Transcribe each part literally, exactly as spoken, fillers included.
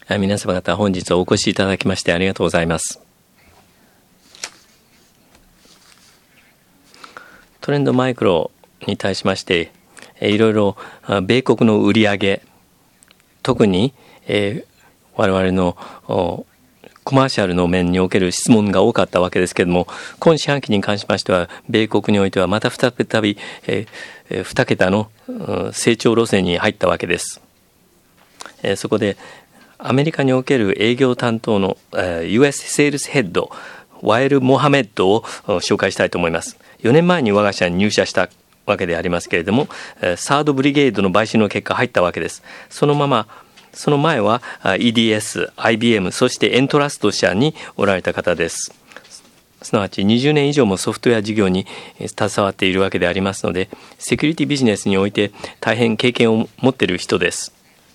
皆様方本日お越しいただきましてありがとうございます。トレンドマイクロに対しましていろいろ米国の売上、特に、えー、我々のコマーシャルの面における質問が多かったわけですけれども、今四半期に関しましては米国においてはまた再び、えー、に桁の成長路線に入ったわけです。えー、そこでアメリカにおける営業担当の ユーエス セールスヘッドワイル・モハメッドを紹介したいと思います。よねんまえに我が社に入社したわけでありますけれども、サードブリゲードの買収の結果入ったわけです。そのままその前は イーディーエス、アイビーエム、そしてエントラスト社におられた方です。すなわちにじゅうねん以上もソフトウェア事業に携わっているわけでありますので、セキュリティビジネスにおいて大変経験を持っている人です。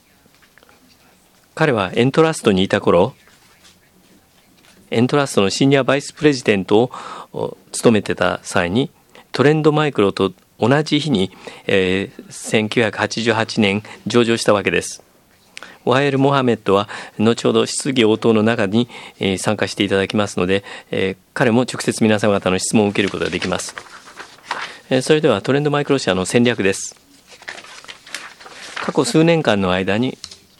彼はエントラストにいた頃、エントラストのシニアバイスプレジデントを務めてた際に、トレンドマイクロと同じ日に、えー、せんきゅうひゃくはちじゅうはちねん上場したわけです。ワイル・モハメッドは後ほど質疑応答の中に、えー、参加していただきますので、えー、彼も直接皆様方の質問を受けることができます。えー、それではトレンドマイクロ社の戦略です。過去数年間の間に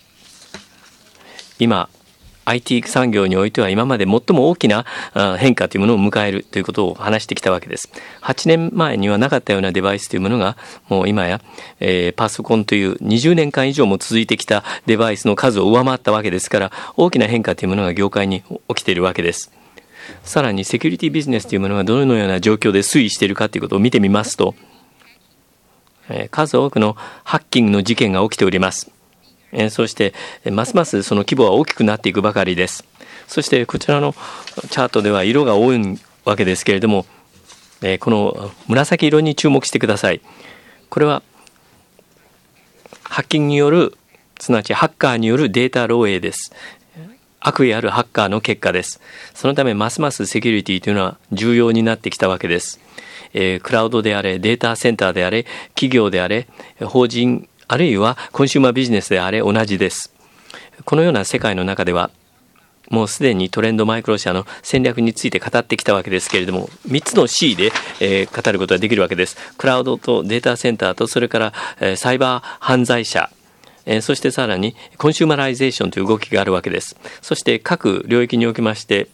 今 アイティー 産業においては今まで最も大きな変化というものを迎えるということを話してきたわけです。はちねんまえにはなかったようなデバイスというものがもう今や、えー、パソコンというにじゅうねんかん以上も続いてきたデバイスの数を上回ったわけですから、大きな変化というものが業界に起きているわけです。さらにセキュリティビジネスというものがどのような状況で推移しているかということを見てみますと、えー、数多くのハッキングの事件が起きております。えー、そしてますますその規模は大きくなっていくばかりです。そしてこちらのチャートでは色が多いわけですけれども、えー、この紫色に注目してください。これはハッキングによる、すなわちハッカーによるデータ漏洩です。悪意あるハッカーの結果です。そのためますますセキュリティというのは重要になってきたわけです。えー、クラウドであれ、データセンターであれ、企業であれ、法人あるいはコンシューマービジネスであれ同じです。このような世界の中ではもうすでにトレンドマイクロ社の戦略について語ってきたわけですけれども、みっつの シー で、えー、語ることができるわけです。クラウドとデータセンターと、それから、えー、サイバー犯罪者、えー、そしてさらにコンシューマライゼーションという動きがあるわけです。そして各領域におきまして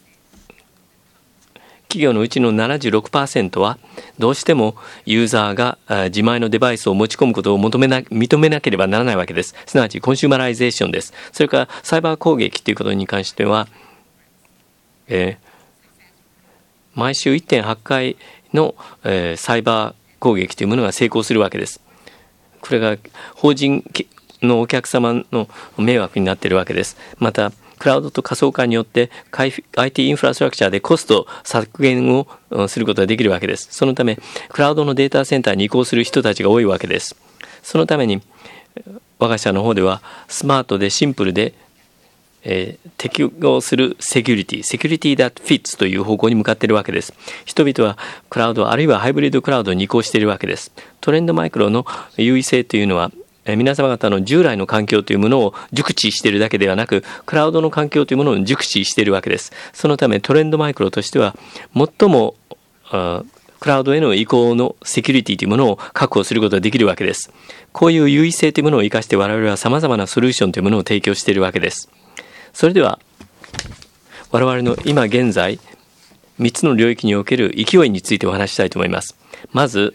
企業のうちの ななじゅうろくパーセント はどうしてもユーザーが自前のデバイスを持ち込むことを求めな認めなければならないわけです。すなわちコンシューマライゼーションです。それからサイバー攻撃ということに関しては、えー、毎週 いってんはち 回の、えー、サイバー攻撃というものが成功するわけです。これが法人のお客様の迷惑になっているわけです。またクラウドと仮想化によって アイティー インフラストラクチャーでコスト削減をすることができるわけです。そのためクラウドのデータセンターに移行する人たちが多いわけです。そのために我が社の方ではスマートでシンプルで、えー、適合するセキュリティ、セキュリティ that fits という方向に向かっているわけです。人々はクラウドあるいはハイブリッドクラウドに移行しているわけです。トレンドマイクロの優位性というのは皆様方の従来の環境というものを熟知しているだけではなく、クラウドの環境というものを熟知しているわけです。そのためトレンドマイクロとしては最もクラウドへの移行のセキュリティというものを確保することができるわけです。こういう優位性というものを生かして我々は様々なソリューションというものを提供しているわけです。それでは我々の今現在みっつの領域における勢いについてお話ししたいと思います。まず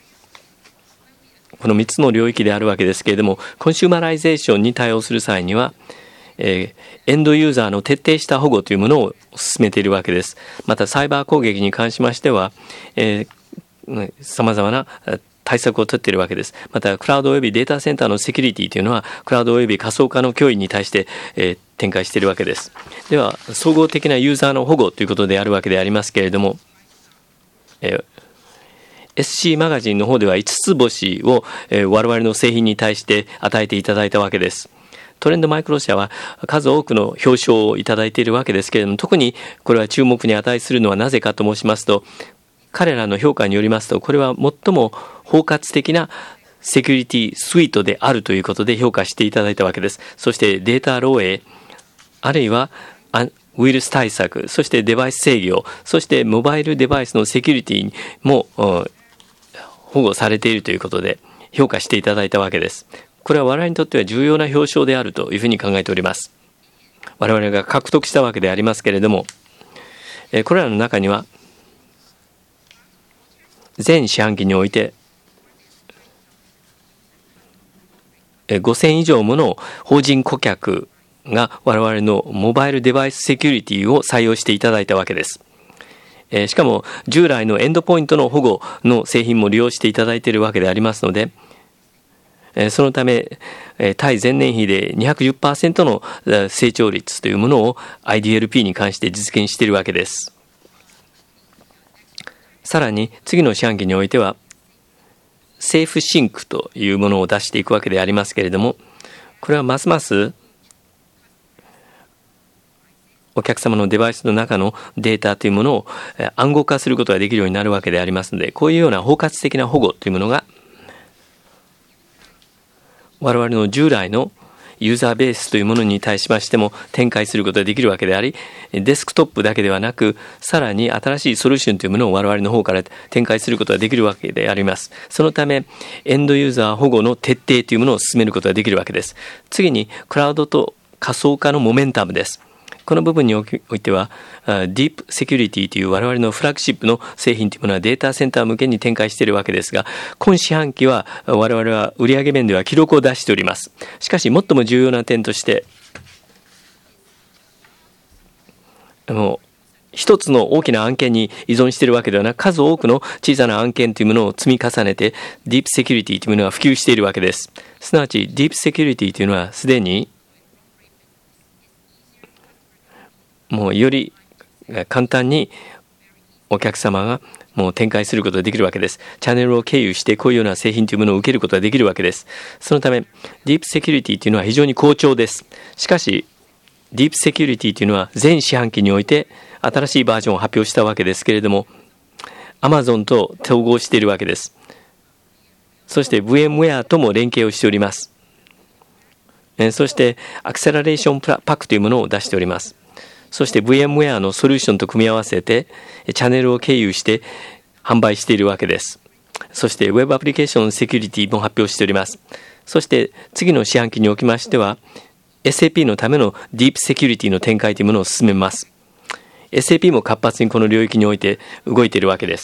このみっつの領域であるわけですけれども、コンシューマライゼーションに対応する際には、えー、エンドユーザーの徹底した保護というものを進めているわけです。またサイバー攻撃に関しましては、えー、様々な対策を取っているわけです。またクラウドおよびデータセンターのセキュリティというのはクラウドおよび仮想化の脅威に対して、えー、展開しているわけです。では総合的なユーザーの保護ということであるわけでありますけれども、えーエスシー マガジンの方ではいつつ星を、えー、我々の製品に対して与えていただいたわけです。トレンドマイクロ社は数多くの表彰をいただいているわけですけれども、特にこれは注目に値するのはなぜかと申しますと、彼らの評価によりますと、これは最も包括的なセキュリティスイートであるということで評価していただいたわけです。そしてデータ漏洩あるいはウイルス対策、そしてデバイス制御、そしてモバイルデバイスのセキュリティも保護されているということで評価していただいたわけです。これは我々にとっては重要な表彰であるというふうに考えております。我々が獲得したわけでありますけれども、これらの中には全四半期においてごせん以上もの法人顧客が我々のモバイルデバイスセキュリティを採用していただいたわけです。しかも従来のエンドポイントの保護の製品も利用していただいているわけでありますので、そのため対前年比で にひゃくじゅっパーセント の成長率というものを アイディーエルピー に関して実現しているわけです。さらに次の四半期においてはセーフシンクというものを出していくわけでありますけれども、これはますますお客様のデバイスの中のデータというものを暗号化することができるようになるわけでありますので、こういうような包括的な保護というものが我々の従来のユーザーベースというものに対しましても展開することができるわけであり、デスクトップだけではなく、さらに新しいソリューションというものを我々の方から展開することができるわけであります。そのため、エンドユーザー保護の徹底というものを進めることができるわけです。次に、クラウドと仮想化のモメンタムです。この部分においては、ディープセキュリティという我々のフラッグシップの製品というものはデータセンター向けに展開しているわけですが、今四半期は我々は売上面では記録を出しております。しかし最も重要な点として、もう一つの大きな案件に依存しているわけではなく、数多くの小さな案件というものを積み重ねてディープセキュリティというものが普及しているわけです。すなわちディープセキュリティというのはすでにもうより簡単にお客様がもう展開することができるわけです。チャンネルを経由してこういうような製品というものを受けることができるわけです。そのためディープセキュリティというのは非常に好調です。しかしディープセキュリティというのは全四半期において新しいバージョンを発表したわけですけれども、 Amazon と統合しているわけです。そして VMware とも連携をしております。そしてアクセラレーションパックというものを出しております。そして VMware のソリューションと組み合わせてチャンネルを経由して販売しているわけです。そして Web アプリケーションセキュリティも発表しております。そして次の四半期におきましては エスエーピー のためのディープセキュリティの展開というものを進めます。 エスエーピー も活発にこの領域において動いているわけです。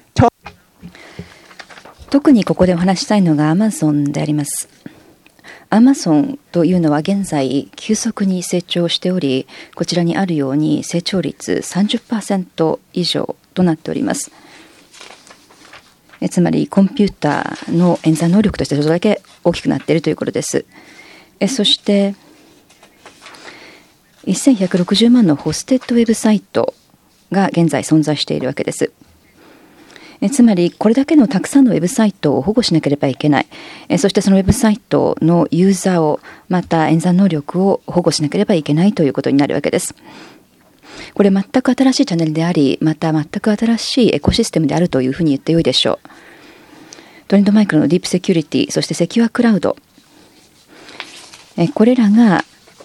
特にここでお話したいのが Amazon であります。Amazon というのは現在急速に成長しており、こちらにあるように成長率 さんじゅっパーセント 以上となっております。えつまりコンピューターの演算能力としてそれだけ大きくなっているということです。えそしてせんひゃくろくじゅうまんのホステッドウェブサイトが現在存在しているわけです。えつまりこれだけのたくさんのウェブサイトを保護しなければいけない。えそしてそのウェブサイトのユーザーをまた演算能力を保護しなければいけないということになるわけです。これ全く新しいチャンネルであり、また全く新しいエコシステムであるというふうに言ってよいでしょう。トレンドマイクロのディープセキュリティ、そしてセキュアクラウド、えこれらが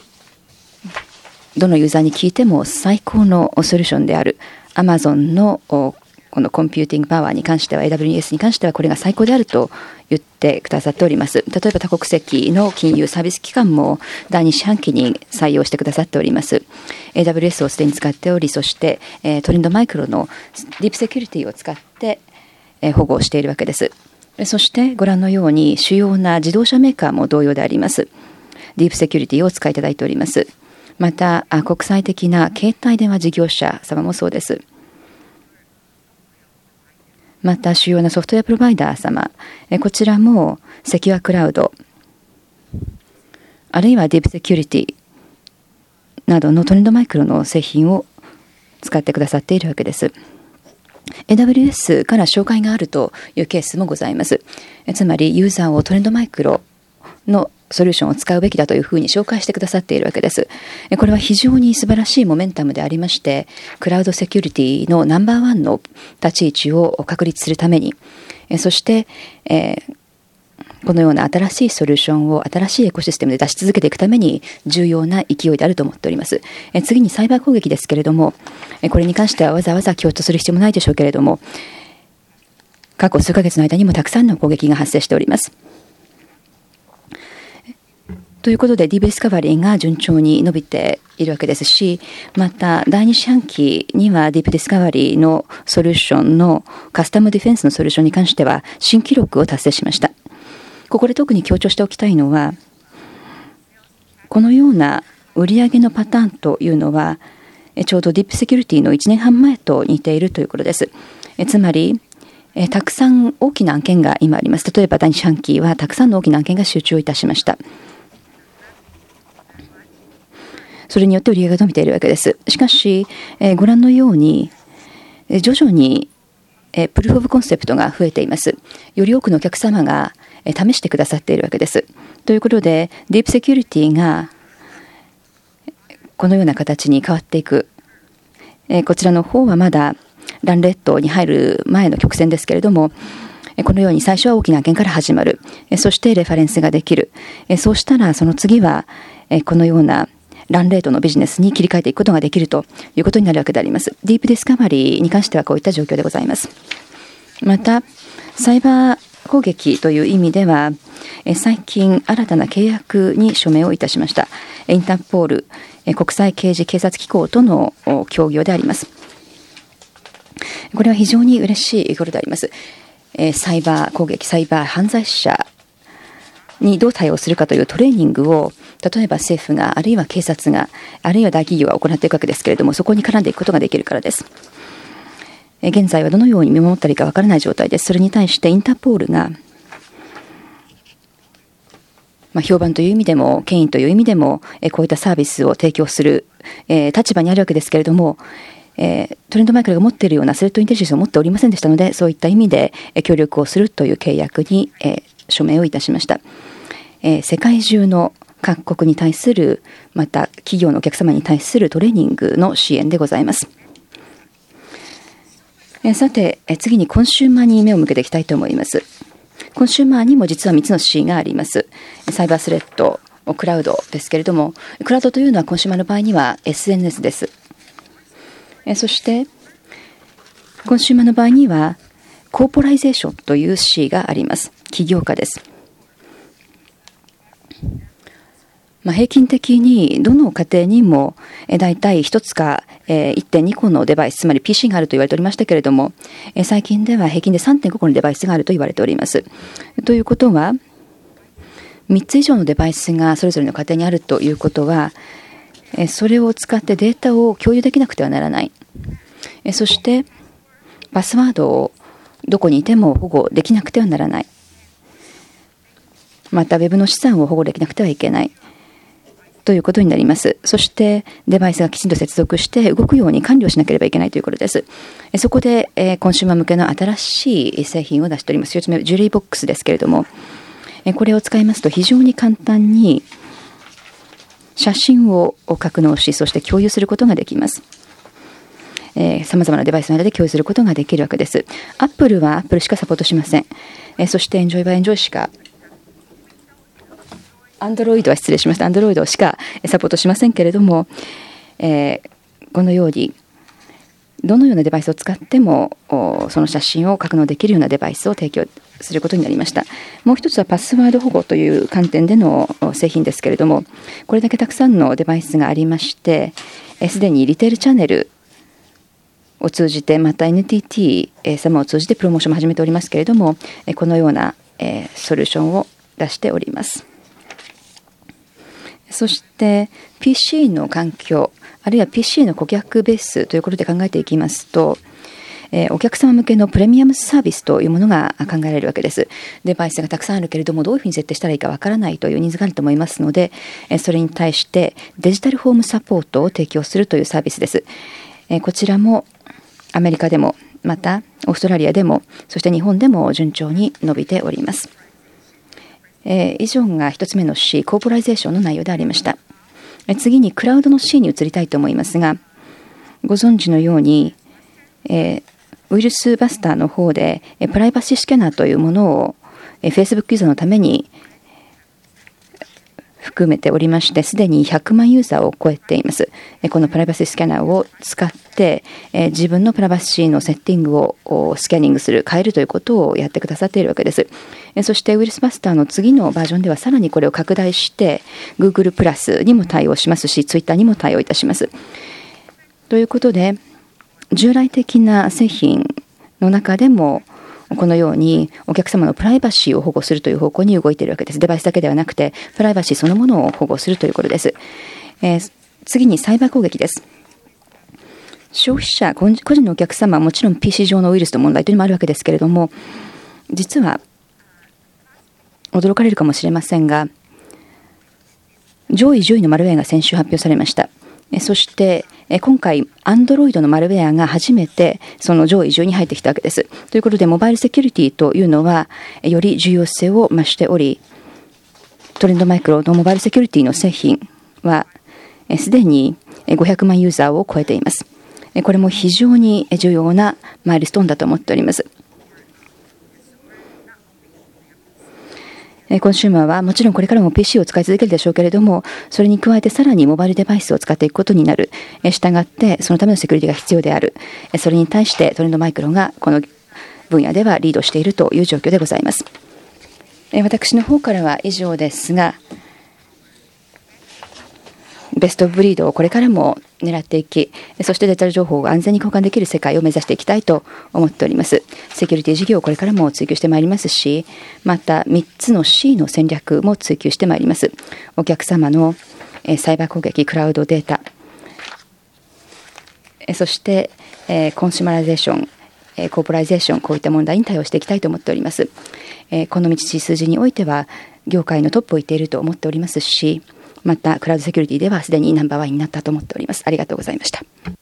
どのユーザーに聞いても最高のソリューションである Amazon のこのコンピューティングパワーに関しては エーダブリューエス に関してはこれが最高であると言ってくださっております。例えば多国籍の金融サービス機関もだいに四半期に採用してくださっております。 エーダブリューエス をすでに使っており、そして、えー、トレンドマイクロのディープセキュリティを使って、えー、保護をしているわけです。そしてご覧のように主要な自動車メーカーも同様であります。ディープセキュリティをお使いいただいております。また国際的な携帯電話事業者様もそうです。また主要なソフトウェアプロバイダー様、こちらもセキュアクラウドあるいはディープセキュリティなどのトレンドマイクロの製品を使ってくださっているわけです。エーダブリューエス から紹介があるというケースもございます。つまりユーザーをトレンドマイクロのソリューションを使うべきだというふうに紹介してくださっているわけです。これは非常に素晴らしいモメンタムでありまして、クラウドセキュリティのナンバーワンの立ち位置を確立するために、そして、えー、 このような新しいソリューションを新しいエコシステムで出し続けていくために重要な勢いであると思っております。え次にサイバー攻撃ですけれども、これに関してはわざわざ強調する必要もないでしょうけれども、過去数ヶ月の間にもたくさんの攻撃が発生しております。ということで ディープディスカバリーが順調に伸びているわけですし、まただいに四半期にはディープディスカバリーのソリューションのカスタムディフェンスのソリューションに関しては新記録を達成しました。ここで特に強調しておきたいのは、このような売上のパターンというのはちょうどディープセキュリティのいちねんはん前と似ているということです。えつまりえたくさん大きな案件が今あります。例えばだいに四半期はたくさんの大きな案件が集中いたしました。それによって売上が伸びているわけです。しかし、えー、ご覧のように、えー、徐々に、えー、プルーフオブコンセプトが増えています。より多くのお客様が、えー、試してくださっているわけです。ということで、ディープセキュリティがこのような形に変わっていく。えー、こちらの方はまだランレットに入る前の曲線ですけれども、このように最初は大きな案件から始まる。そしてレファレンスができる。そうしたらその次はこのようなランレートのビジネスに切り替えていくことができるということになるわけであります。ディープディスカバリーに関してはこういった状況でございます。また、サイバー攻撃という意味では、最近新たな契約に署名をいたしました。インターポール、国際刑事警察機構との協業であります。これは非常に嬉しいことであります。サイバー攻撃、サイバー犯罪者にどう対応するかというトレーニングを、例えば政府が、あるいは警察が、あるいは大企業が行っていくわけですけれども、そこに絡んでいくことができるからです。現在はどのように見守ったらいいかわからない状態です。それに対してインターポールが、まあ、評判という意味でも、権威という意味でも、こういったサービスを提供する、えー、立場にあるわけですけれども、えー、トレンドマイクルが持っているようなスレッドインテリジェンスを持っておりませんでしたので、そういった意味で協力をするという契約に、えー、署名をいたしました。えー、世界中の各国に対する、また企業のお客様に対するトレーニングの支援でございます。えー、さて、えー、次にコンシューマーに目を向けていきたいと思います。コンシューマーにも実はみっつの C があります。サイバースレッド、クラウドですけれども、クラウドというのはコンシューマーの場合には エスエヌエス です。えそして、コンシューマーの場合には、コーポライゼーションという C があります。起業家です。まあ、平均的にどの家庭にもだいたいひとつか いってんに 個のデバイス、つまり ピーシー があると言われておりましたけれども、最近では平均で さんてんご 個のデバイスがあると言われております。ということは、みっつ以上のデバイスがそれぞれの家庭にあるということは、それを使ってデータを共有できなくてはならない。そして、パスワードをどこにいても保護できなくてはならない。また、ウェブの資産を保護できなくてはいけない。ということになります。そして、デバイスがきちんと接続して動くように管理をしなければいけないということです。そこで、コンシューマー向けの新しい製品を出しております。ひとつめ、ジュリーボックスですけれども、これを使いますと非常に簡単に写真を格納し、そして共有することができます。さまざまなデバイスの間で共有することができるわけです。Apple は Apple しかサポートしません。えそして Enjoy by Enjoy しか、Android は失礼しました。Android しかサポートしませんけれども、えー、このように、どのようなデバイスを使ってもその写真を格納できるようなデバイスを提供することになりました。もう一つはパスワード保護という観点での製品ですけれども、これだけたくさんのデバイスがありまして、すでにリテールチャンネルを通じて、また エヌティーティー 様を通じてプロモーションも始めておりますけれども、このようなソリューションを出しております。そして ピーシー の環境、あるいは ピーシー の顧客ベースということで考えていきますと、えー、お客様向けのプレミアムサービスというものが考えられるわけです。デバイスがたくさんあるけれども、どういうふうに設定したらいいかわからないというニーズがあると思いますので、えー、それに対してデジタルホームサポートを提供するというサービスです。えー、こちらもアメリカでも、またオーストラリアでも、そして日本でも順調に伸びております。えー、以上が一つ目の C、コーポライゼーションの内容でありました。次にクラウドの C に移りたいと思いますが、ご存知のように、えー、ウイルスバスターの方でプライバシースキャナーというものを Facebook ユーザーのために含めておりまして、すでにひゃくまんユーザーを超えています。このプライバシースキャナーを使って自分のプライバシーのセッティングをスキャニングする、変えるということをやってくださっているわけです。そしてウイルスバスターの次のバージョンではさらにこれを拡大して Google プラスにも対応しますし、Twitter にも対応いたします。ということで、従来的な製品の中でもこのようにお客様のプライバシーを保護するという方向に動いているわけです。デバイスだけではなくてプライバシーそのものを保護するということです。えー、次にサイバー攻撃です。消費者、個人のお客様はもちろん ピーシー 上のウイルスの問題というのもあるわけですけれども、実は驚かれるかもしれませんが、上位じゅういのマルウェアが先週発表されました。そして今回 Android のマルウェアが初めてその上位じゅうに入ってきたわけです。ということで、モバイルセキュリティというのはより重要性を増しており、トレンドマイクロのモバイルセキュリティの製品はすでにごひゃくまんユーザーを超えています。これも非常に重要なマイルストーンだと思っております。コンシューマーはもちろんこれからも ピーシー を使い続けるでしょうけれども、それに加えてさらにモバイルデバイスを使っていくことになる。したがってそのためのセキュリティが必要である。それに対してトレンドマイクロがこの分野ではリードしているという状況でございます。私の方からは以上ですが、ベストブリードをこれからも狙っていき、そしてデジタル情報を安全に交換できる世界を目指していきたいと思っております。セキュリティ事業をこれからも追求してまいりますし、またみっつの シー の戦略も追求してまいります。お客様のサイバー攻撃、クラウドデータ、そしてコンシュマライゼーション、コーポライゼーション、こういった問題に対応していきたいと思っております。この道筋においては業界のトップをいっていると思っておりますし、またクラウドセキュリティではすでにナンバーワンになったと思っております。ありがとうございました。